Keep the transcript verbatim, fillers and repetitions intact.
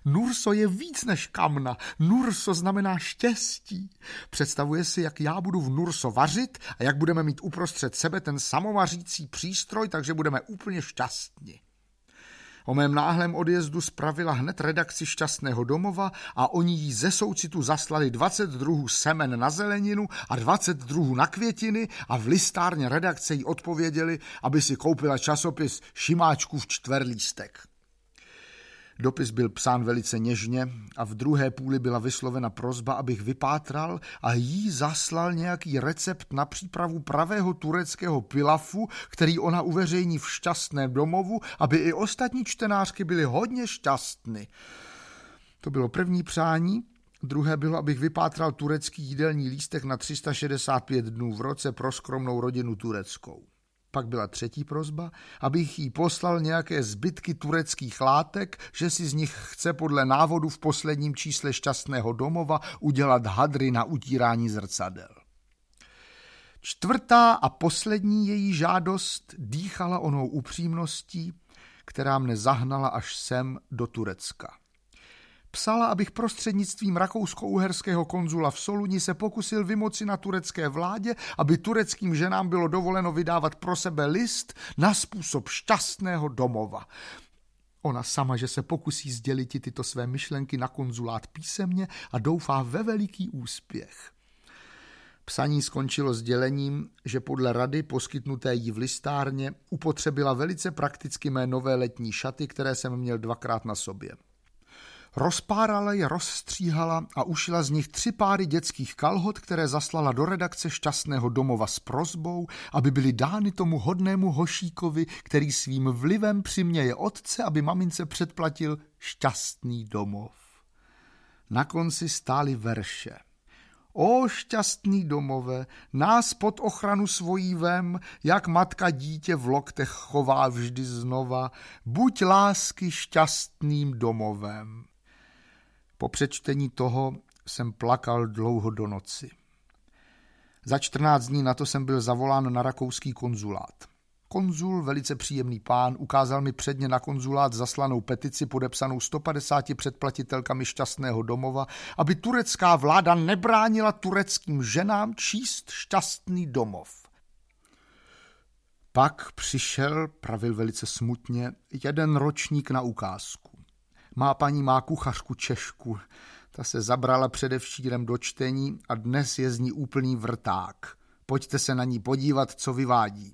Nurso je víc než kamna. Nurso znamená štěstí. Představuje si, jak já budu v Nurso vařit a jak budeme mít uprostřed sebe ten samovařící přístroj, takže budeme úplně šťastní. O mém náhlém odjezdu spravila hned redakci Šťastného domova a oni jí ze soucitu zaslali dvacet druhů semen na zeleninu a dvacet druhů na květiny a v listárně redakce jí odpověděli, aby si koupila časopis Šimáčkův čtverlístek. Dopis byl psán velice něžně a v druhé půli byla vyslovena prosba, abych vypátral a jí zaslal nějaký recept na přípravu pravého tureckého pilafu, který ona uveřejní v Šťastném domovu, aby i ostatní čtenářky byly hodně šťastny. To bylo první přání. Druhé bylo, abych vypátral turecký jídelní lístek na tři sta šedesát pět dnů v roce pro skromnou rodinu tureckou. Pak byla třetí prosba, abych jí poslal nějaké zbytky tureckých látek, že si z nich chce podle návodu v posledním čísle Šťastného domova udělat hadry na utírání zrcadel. Čtvrtá a poslední její žádost dýchala onou upřímností, která mne zahnala až sem do Turecka. Psala, abych prostřednictvím rakousko-uherského konzula v Soluni se pokusil vymoci na turecké vládě, aby tureckým ženám bylo dovoleno vydávat pro sebe list na způsob Šťastného domova. Ona sama, že se pokusí sdělit tyto své myšlenky na konzulát písemně a doufá ve veliký úspěch. Psaní skončilo sdělením, že podle rady poskytnuté jí v listárně upotřebila velice prakticky mé nové letní šaty, které jsem měl dvakrát na sobě. Rozpárala je, rozstříhala a ušila z nich tři páry dětských kalhot, které zaslala do redakce Šťastného domova s prosbou, aby byly dány tomu hodnému hošíkovi, který svým vlivem přiměje otce, aby mamince předplatil Šťastný domov. Na konci stály verše. O šťastný domove, nás pod ochranu svojí vem, jak matka dítě v loktech chová vždy znova, buď lásky šťastným domovem. Po přečtení toho jsem plakal dlouho do noci. Za čtrnáct dní na to jsem byl zavolán na rakouský konzulát. Konzul, velice příjemný pán, ukázal mi předně na konzulát zaslanou petici podepsanou sto padesáti předplatitelkami Šťastného domova, aby turecká vláda nebránila tureckým ženám číst Šťastný domov. Pak přišel, pravil velice smutně, jeden ročník na ukázku. Má paní má kuchařku Češku, ta se zabrala předevčírem do čtení a dnes je z ní úplný vrták. Pojďte se na ní podívat, co vyvádí.